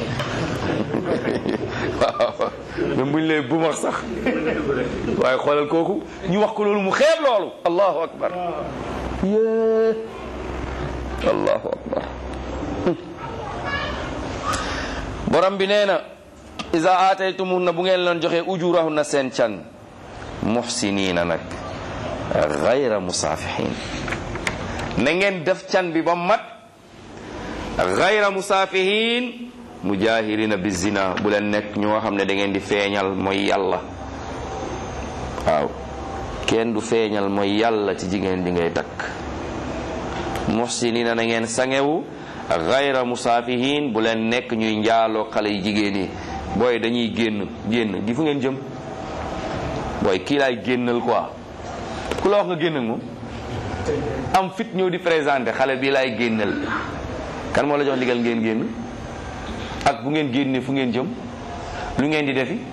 waaw même buñ lay bumax sax waaye xoolal kooku ñu wax ko loolu mu xeeb loolu allahu akbar yee allahu akbar borom bi nee na iza aataytumuhunna bu ngeen leen joxe ujurahunna seen can muhsinina nag gayra musaafihin na ngeen def can bi ba mat gayra musaafihin mujahirina bi zina bu leen nekk ñoo xam ne da ngeen di feeñal mooy yàlla waaw kenn du feeñal mooy yàlla ci jigéen di ngay takk muhsinina na ngeen sangewu gayra musaafihin bu leen nekk ñuy njaaloo xale yi jigéen yi booy dañuy génn génn di fu ngeen jëm booy kii laay génnal quoi ku la wax nga génnal moom am fit ñëw di présenté xale bii laay génnal kan moo la jox ndigal ngeen génn ak bu ngeen génnee fu ngeen jëm lu ngeen di defi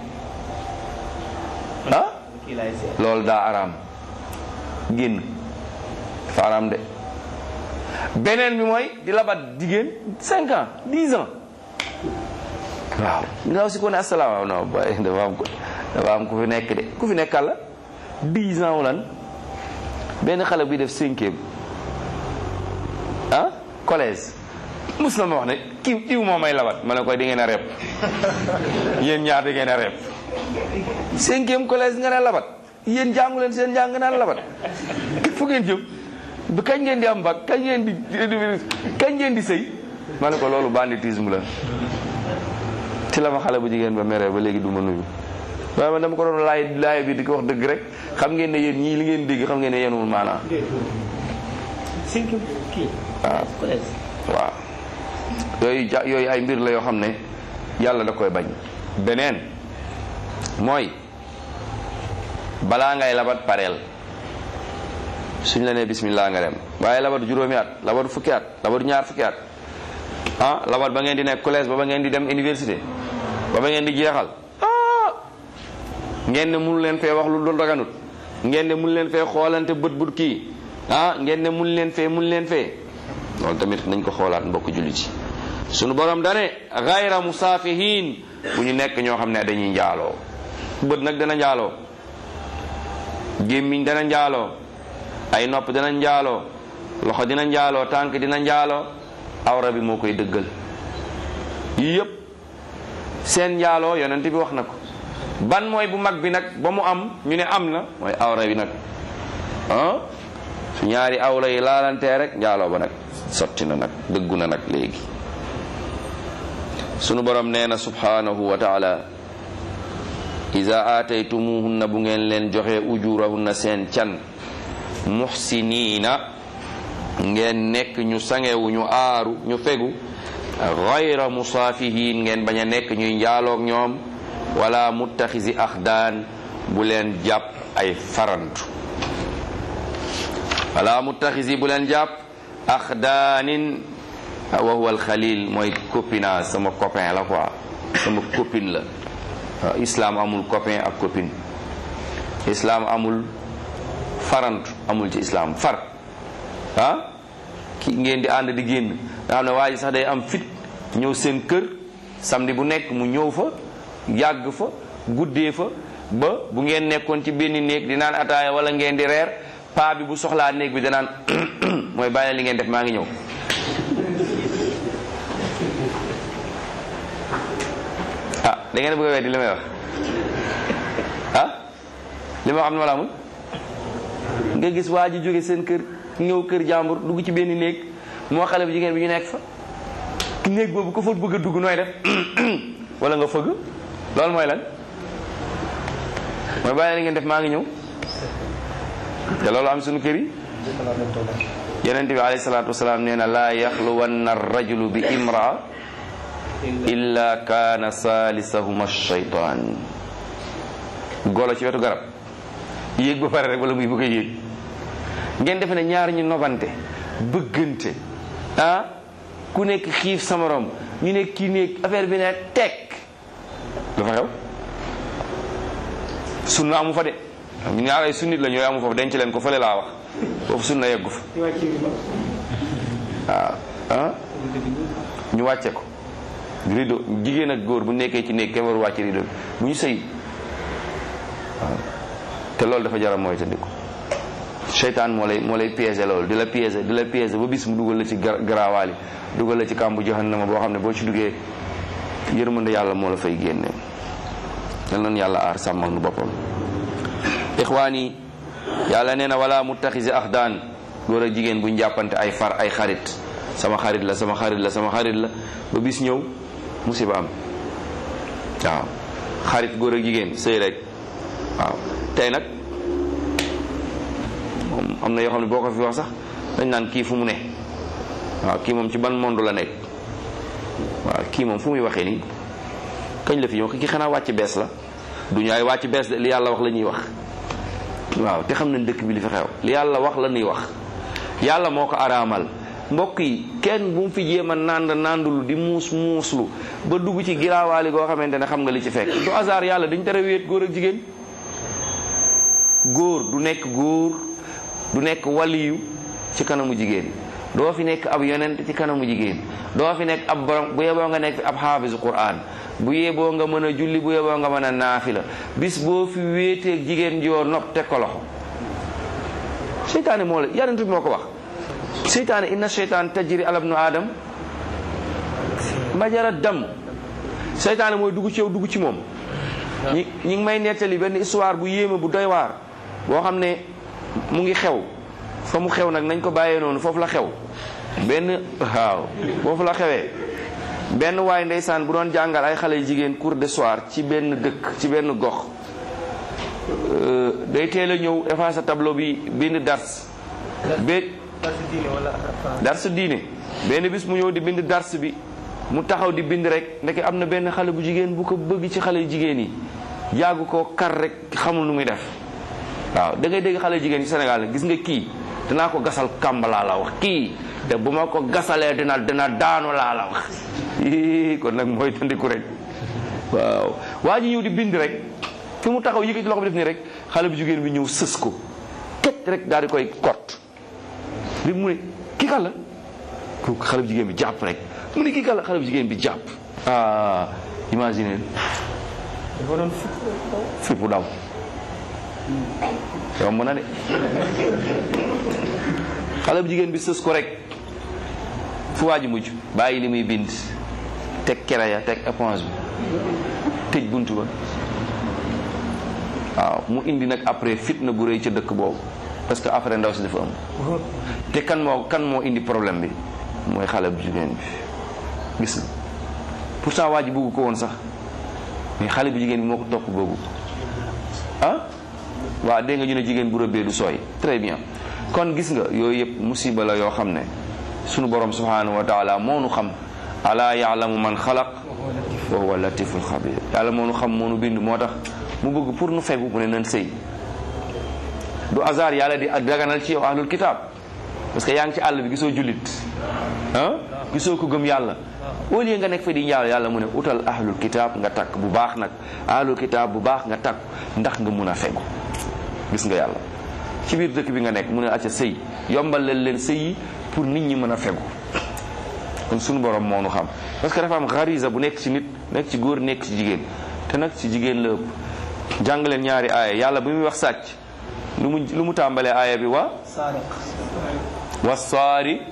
ah loolu daa araam génn dafa araam de beneen bi mooy di labat jigéen cinq ans dix ans waaw ndaw si ko ne asalaam non boy dafa am ko dafa am ku fi nekk de ku fi nekkal la dix ans wulan benn xale bi def cinquième ah collège mus na ma wax ne kii diw moo may labat ma ne koy di ngeen a rep yéen ñaar di ngeen a rep cinquième collège nga ne labat yéen jàngu leen seen njàng naan labat fu ngeen jëm bu kañ ngeen di am bac kañ ngeen di kañ ngeen di sëy ma ne ko loolu banditisme la ci la ma xale bu jigéen ba mere ba léegi du ma nuyu waaye man dama ko doon laay laay bi di ko wax dëgg rek xam ngeen ne yéen ñii li ngeen dégg xam ngeen ne yéenwul maanaam waaw waaw yooyu ja yooyu ay mbir la yoo xam ne yàlla da koy bañ beneen mooy balaa ngay labat pareel suñ la nee bismillah nga dem waaye labat juróomi at labat fukki at labat ñaar fukki at ah labat ba ngeen di nekk collège ba ba ngeen di dem université ba ba ngeen di jeexal ah ngeen ne mun leen fee wax lu dul raganut ngeen ne mun leen fee xoolante bët bët kii ah ngeen ne mun leen fee mun leen fee loolu tamit nañ ko xoolaat mbokk jullit yi sunu borom dane gayra musaafihin bu ñu nekk ñoo xam ne dañuy njaaloo bët nag dana njaaloo gémmiñ dana njaaloo ay nopp dina njaaloo loxo dina njaaloo tànk dina njaaloo awra bi moo koy dëggal yii yëpp seen njaaloo yonent bi wax na ko ban mooy bu mag bi nag ba mu am ñu ne am na mooy awra bi nag ah su ñaari awra yi laalantee rek njaaloo ba nag sotti na nag dëggu na nag léegi sunu borom nee na subhanahu wa taala iza aataytumuhunna bu ngeen leen joxe ujurahunna seen can muhsiniina ngeen nekk ñu sangewu ñu aaru ñu fegu gayra musaafihin ngeen bañ a nekk ñuy njaaloog ñoom wala muttaxisi axdaan bu leen jàpp ay farantu wala muttaxisi bu leen jàpp axdaanin wa huwa alxalil mooy copinage sama copain la quoi sama copine la islam amul copain ak copine islam amul farantu amul ci islam far ah ki ngeen di ànd di génn nga xam ne waa ji sax day am fit ñëw seen kër samedi bu nekk mu ñëw fa yàgg fa guddee fa ba bu ngeen nekkoon ci benn néeg di naan ataaya wala ngeen di reer paa bi bu soxlaa néeg bi danaan mooy bàyyi li ngeen def maa ngi ñëw. ah da ngeen bëgg a weddi li may wax ah li ma xam ne ma la amul nga gis waa ji jóge seen kër ñëw kër jàmbur dugg ci benn néeg moo xale bu jigéen bi ñu nekk fa néeg boobu ko fa bëgg a dugg nooy def wala nga fëgg loolu mooy lan mooy bàyyi li ngeen def maa ngi ñëw te loolu am suñu kër yi. yonent bi alayhi salaatu wasalaam nee na laa yaxluwanna rajulu bi imraa illa kaana saalisahuma shaytaan. golo ci wetu garab yéeg ba pare rek wala muy bëgg a yéeg ngeen defe ne ñaar ñu nobante bëggante ah ku nekk xiif sa morom ñu nekk kii nekk affaire bi ne tekk dafa xew. sunna amu fa de ñu ñaar ay sunnit la ñooy amu fa denc leen ko fële laa wax foofu sunna yeggu fa waaw ah ñu wàcce ko rido jigéen ak góor bu nekkee ci néeg kenn waru wàcce rido bu ñu sëy waaw te loolu dafa jaram mooy tëddiku seytaan moo lay moo lay piéger loolu di la piéger di la piéger ba bis mu dugal la ci garaawaali dugal la ci kàmbu jahannama boo xam ne boo ci duggee yërmande yàlla moo la fay génne. yal nañu yàlla aar sàmmal nu boppam. ixwaan yi yàlla nee na wala muttaxisi axdaan góor ak jigéen buñ jàppante ay far ay xarit sama xarit la sama xarit la sama xarit la ba bis ñëw musiba am waaw xarit góor ak jigéen sëy rek waaw tey nag moom am na yoo xam ne boo ko fi wax sax dañ naan kii fu mu ne waaw kii moom ci ban monde la nekk waaw kii moom fu muy waxee nii kañ la fi ñëw ki xanaa wàcc bees la du ñu ay wàcc bees de li yàlla wax la ñuy wax waaw te xam nañ dëkk bi li fi xew li yàlla wax la ñuy wax yàlla moo ko araamal mbokk yi kenn bu mu fi jéem a nànd nàndulu di muus muuslu ba dugg ci giraawaali goo xamante ne xam nga li ci fekk du hasard yàlla dañ tere wéet góor ak jigéen góor du nekk góor du nekk waliyu ci kanamu jigéen doo fi nekk ab yonent ci kanamu jigéen doo fi nekk ab borom bu yeboo nga nekk fi ab xaafisu Qur'an bu yeboo nga mën a julli bu yeboo nga mën a naafila bis boo fi wéeteeg jigéen joo nopp teg ko loxo seytaane moo la yonent bi moo ko wax seytaane inna seytaan tajri ala ibnu adam majara dam seytaane mooy dugg ci yow dugg ci moom ñi ñi ngi may nettali benn histoire bu yéeme bu doy waar boo xam ne mu ngi xew fa mu xew nag nañ ko bàyyee noonu foofu la xew benn waaw foofu la xewee benn waay ndeysaan bu doon jàngal ay xale jigéen cours de soir ci benn dëkk ci benn gox day teel a ñëw effacer tableau bi bind dars bé dars diine benn bis mu ñëw di bind dars bi mu taxaw di bind rek ndeke am na benn xale bu jigéen bu ko bëgg ci xale jigéen yi yàggu koo kar rek xamul nu muy def waaw da ngay dégg xale jigéen ci Sénégal gis nga kii dinaa ko gasal kàmb laa la wax kii te bu ma ko gasalee dina dina daanu laa la wax kon nag mooy tandiku rek waaw waa ji ñëw di bind rek fi mu taxaw yëkkati loxo bi def nii rek xale bu jigéen bi ñëw sës ko ket rek daal di koy kot bi mu ne kii kan la ko xale bu jigéen bi jàpp rek mu ne kii kan la xale bu jigéen bi jàpp ah imagine dafa doon fippu daw yomb na de xale bu jigéen bi sës ko rek fu waa ji mujj bàyyi li muy bind teg kere ya teg éponge bi tëj buntu ba waaw mu indi nag après fitna bu rëy ca dëkk boobu parce que après ndaw si dafa am te kan moo kan moo indi problème bi mooy xale bu jigéen bi gis nga pourtant waa ji bëgg ko woon sax mais xale bu jigéen bi moo ko topp boobu ah waaw dégg nga ñu ne jigéen bu rëbbee du sooy très bien kon gis nga yooyu yëpp musiba la yoo xam ne sunu borom subhanahu wa taala moo nu xam ala yaalamu man xalaq wa huwa latiful xabir yàlla moo nu xam moo nu bind moo tax mu bëgg pour nu fegu mu ne nan sëy du hasard yàlla di daganal ci yow ahlul kitab parce que yaa ngi ci àll bi gisoo jullit ah gisoo ko gëm yàlla au lieu nga nekk fa di njaal yàlla mu ne utal ahlul kitab nga takk bu baax nag ahlul kitab bu baax nga takk ndax nga mun a fegu gis nga yàlla ci biir dëkk bi nga nekk mu ne acca sëy yombal leen leen sëy yi pour nit ñi mën a fegu. kon suñu borom moo nu xam parce que dafa am xarisa bu nekk ci nit nekk ci góor nekk ci jigéen te nag ci jigéen la ëpp. jàng leen ñaari aaya yàlla bu muy wax sàcc lu mu lu mu tàmbalee aaya bi wa wa saari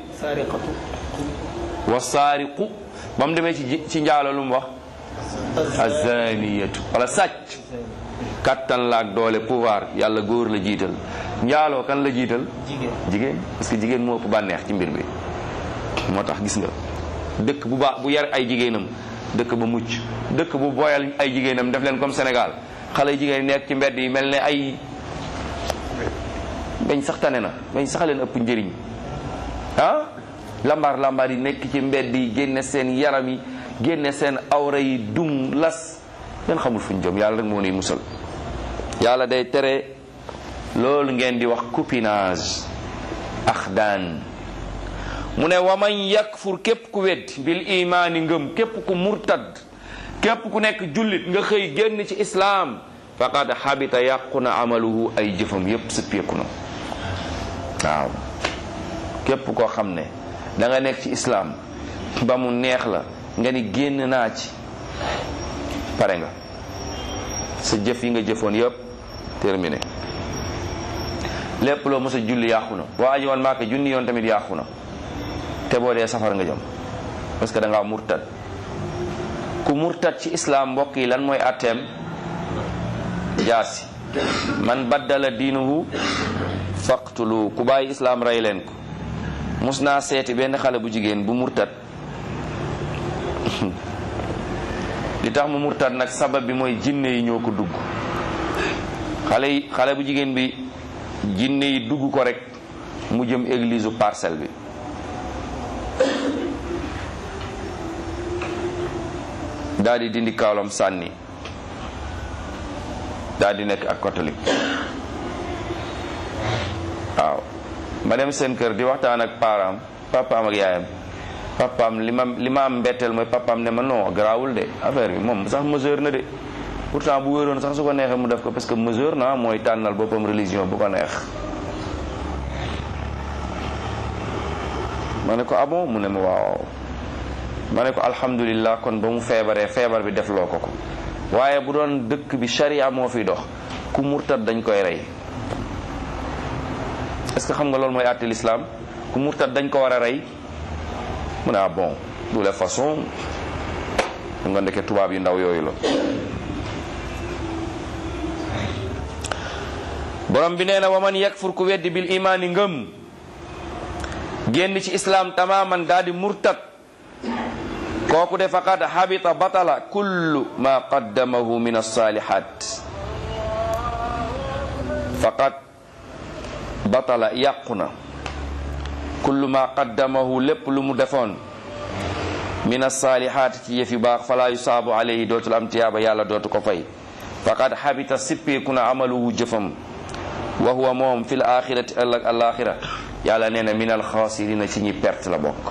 wa saariqu ba mu demee ci ci njaalo lu mu wax azaniyatu wala sàcc kattan la ak doole pouvoir yàlla góor la jiital njaaloo kan la jiital jigéen parce que jigéen moo ëpp bànneex ci mbir bi moo tax gis nga dëkk bu baax bu yar ay jigéenam dëkk ba mucc dëkk bu boyal ay jigéenam def leen comme Sénégal xale jigéen nekk ci mbedd yi mel ne ay bañ sax tane na bañ sax leen ëpp njëriñ ah lambaar lambaar yi nekk ci mbedd yi génne seen yaram yi génne seen awra yi dum las ngeen xamul fuñ jëm yàlla rek moo nuy musal yàlla day tere loolu ngeen di wax copinage axdaan mu ne waman yakfur képp ku weddi bil imaani ngëm képp ku murtad képp ku nekk jullit nga xëy génn ci islaam faqad xabita yàqu na amaluhu ay jëfam yépp sëppeeku na waaw képp koo xam ne da nga nekk ci islaam ba mu neex la nga ni génn naa ci pare nga sa jëf yi nga jëfoon yépp terminé lépp loo mos a julli yàqu na waa aji woon maaka junni yoon tamit yàqu na te boo dee safar nga jëm parce que da ngaa murtad ku murtad ci islam mbokk yi lan mooy atteem jaasi man baddala diinuhu faqtulu ku bàyyi islam rey leen ko mus naa seeti benn xale bu jigéen bu murtad li tax mu murtad nag sabab bi mooy jinne yi ñoo ko dugg xale yi xale bu jigéen bi jinne yi dugg ko rek mu jëm église u Parcelles bi daal di dindi kaalam sànni daal di nekk ak catholique waaw ma dem seen kër di waxtaan ak param papaam ak yaayam papaam li ma li ma am mbetteel mooy papaam ne ma non garaawul de affaire bi moom sax mesure na de pourtant bu wéroon sax su ko neexee mu def ko parce que mesure na mooy tànnal boppam religion bu ko neex ma ne ko ah bon mu ne ma waaw ma ne ko alhamdulillah kon ba mu feebaree feebar bi def loo ko ko waaye bu doon dëkk bi sharia moo fi dox ku murtad dañ koy rey est-ce que xam nga loolu mooy àtte l'islam ku murtad dañ ko war a rey mu ne ah bon de la façon mu nga ndeke tubaab yu ndaw yooyu la borom bi nee na waman yakfur ku weddi bil imaani ngëm génn ci islam tamaman daal di murtad kooku de faqad habita batala kullu ma qaddamahu min as-salihat faqad batala yàqu na kullu ma qaddamahu lépp lu mu defoon min as-salihat ci yëf yu baax fala yusaabu alayhi dootul am tiyaaba yàlla dootu ko fay faqad habita sippeeku na amaluhu jëfam wa huwa moom fil axirati ëllëg alaxira yàlla nee na min alxaasirina ci ñi perte la bokk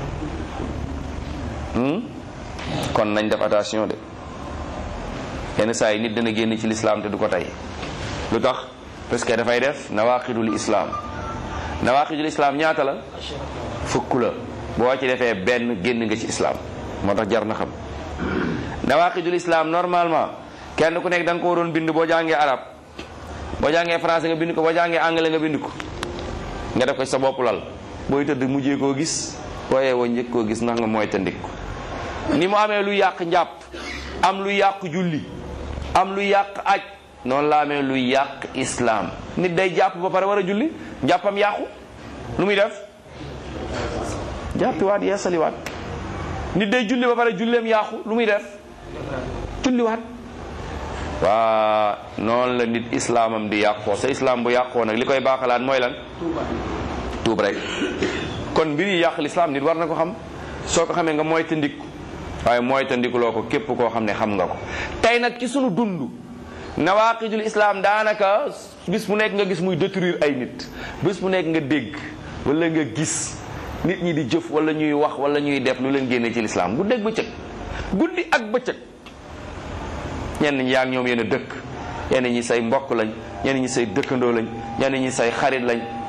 kon nañ def attention de yenn saa yi nit dana génn ci lislaam te du ko tey lu tax parce que dafay def nawaqidul islam nawaqidul islam ñaata la fukk la boo ci defee benn génn nga ci islam moo tax jar na xam nawaqidul islam normalement kenn ku nekk da nga ko waroon bind boo jàngee arab boo jàngee français nga bind ko boo jàngee anglais nga bind ko nga def ko sa bopp lal booy tëdd mujjee koo gis waaye woo njëkk koo gis ndax nga mooy tëndik ni mu amee lu yàq njàpp am lu yàq julli am lu yàq aj noonu la amee lu yàq islam nit day jàpp ba pare war a julli njàppam yàqu lu muy def jàppiwaat yeesaliwaat nit day julli ba pare julleem yàqu lu muy def julliwaat waa noonu la nit islaamam di yàqoo sa islam bu yàqoo nag li koy baaxalaat mooy lan tuub rek kon mbir yi yàq lislaam nit war na ko xam soo ko xamee nga mooy ta ndikku waaye mooy ta ndikuloo ko képp koo xam ne xam nga ko tey nag ci sunu dund nawaqidul islam daanaka bis bu nekk nga gis muy détruire ay nit bis bu nekk nga dégg wala nga gis nit ñi di jëf wala ñuy wax wala ñuy def lu leen génne ci lislaam guddeeg bëccëg guddi ak bëccëg ñenn ñi yaa ngi ñoom yéen a dëkk ñenn ñi say mbokk lañ ñenn ñi say dëkkandoo lañ ñenn ñi say xarit lañ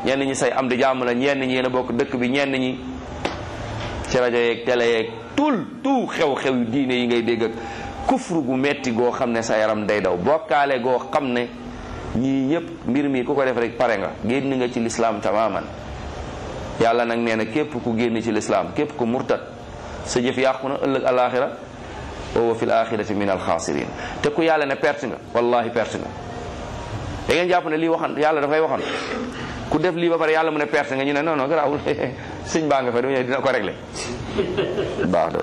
ñenn ñi say am di jàmm la, ñenn ñi yéen a bokk dëkk bi, ñenn ñi ci rajo yeeg télé yeeg tout tout xew-xew yu diine yi ngay dégg ak kufru gu metti goo xam ne sa yaram day daw, bokkaale goo xam ne ñii ñëpp mbir mi ku ko def rek pare nga génn nga ci lislaam tamaman. yàlla nag nee na képp ku génn ci lislaam, képp ku murtad, sa jëf yàqu na ëllëg alaxira wa fil axirati min alxaasirin. te ku yàlla ne perte nga, wallahi perte nga. da ngeen jàpp ne lii waxan yàlla dafay waxoon ku def lii ba pare yàlla mu ne perte nga, ñu ne non non garaawul sëñ baa nga fa dina ko réglé. baax na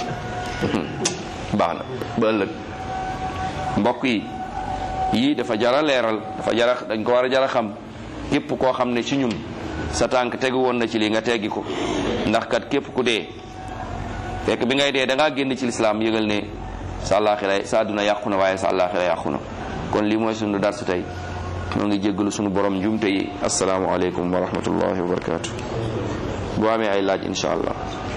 baax na ba ëllëg. mbokk yi yii dafa jara leeral, dafa jara dañ ko war a jara xam. képp koo xam ne ci ñun sa tànk tegu woon na ci lii nga teggi ko, ndax kat képp ku dee fekk bi ngay dee da ngaa génn ci lislaam, yëgal ne sa àllaaxira sa àdduna yàqu na waaye sa àllaaxira yàqu na. kon lii mooy sunu darsu tey, ñoo ngi jéggalu sunu borom njumte yi. assalaamu aleykum wa rahmatullahi wa barakaatu. boo amee ay laaj insha allah.